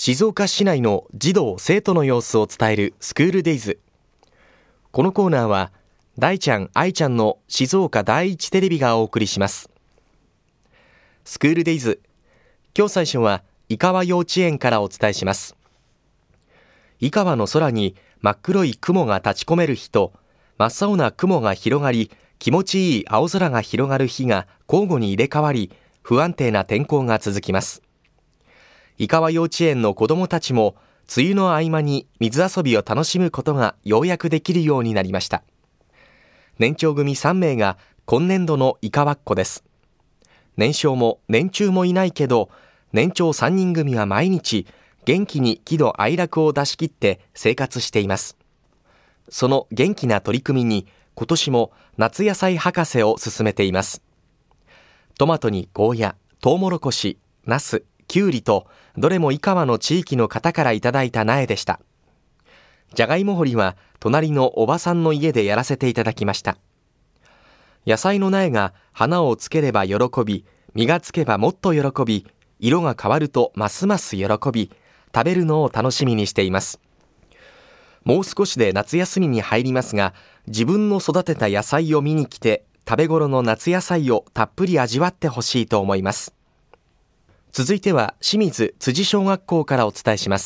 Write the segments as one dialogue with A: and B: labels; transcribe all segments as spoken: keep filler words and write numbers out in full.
A: 静岡市内の児童生徒の様子を伝えるスクールデイズ。このコーナーは大ちゃん愛ちゃんの静岡第一テレビがお送りします。スクールデイズ、今日最初は井川幼稚園からお伝えします。井川の空に真っ黒い雲が立ち込める日と、真っ青な雲が広がり気持ちいい青空が広がる日が交互に入れ替わり、不安定な天候が続きます。井川幼稚園の子どもたちも梅雨の合間に水遊びを楽しむことがようやくできるようになりました。年長組さんめいが今年度の井川っ子です。年少も年中もいないけど、年長さんにん組は毎日元気に喜怒哀楽を出し切って生活しています。その元気な取り組みに今年も夏野菜博士を進めています。トマトにゴーヤ、トウモロコシ、ナス、キュウリとどれも井川の地域の方からいただいた苗でした。じゃがいも掘りは隣のおばさんの家でやらせていただきました。野菜の苗が花をつければ喜び、実がつけばもっと喜び、色が変わるとますます喜び、食べるのを楽しみにしています。もう少しで夏休みに入りますが、自分の育てた野菜を見に来て食べ頃の夏野菜をたっぷり味わってほしいと思います。続いては清水辻小学校からお伝えします。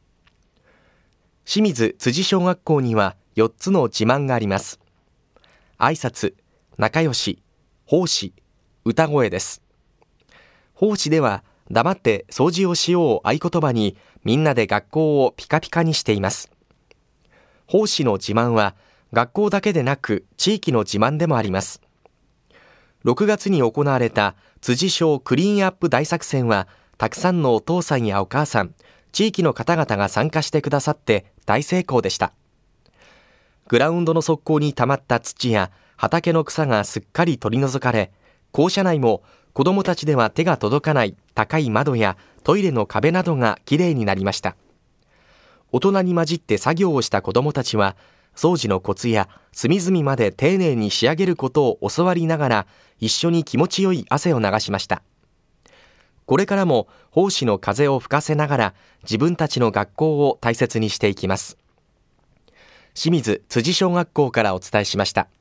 A: 清水辻小学校にはよっつの自慢があります。挨拶、仲良し、奉仕、歌声です。奉仕では黙って掃除をしようを合言葉にみんなで学校をピカピカにしています。奉仕の自慢は学校だけでなく地域の自慢でもあります。ろくがつに行われた辻小クリーンアップ大作戦は、たくさんのお父さんやお母さん、地域の方々が参加してくださって大成功でした。グラウンドの側溝に溜まった土や畑の草がすっかり取り除かれ、校舎内も子どもたちでは手が届かない高い窓やトイレの壁などがきれいになりました。大人に混じって作業をした子どもたちは、掃除のコツや隅々まで丁寧に仕上げることを教わりながら、一緒に気持ちよい汗を流しました。これからも奉仕の風を吹かせながら自分たちの学校を大切にしていきます。清水辻小学校からお伝えしました。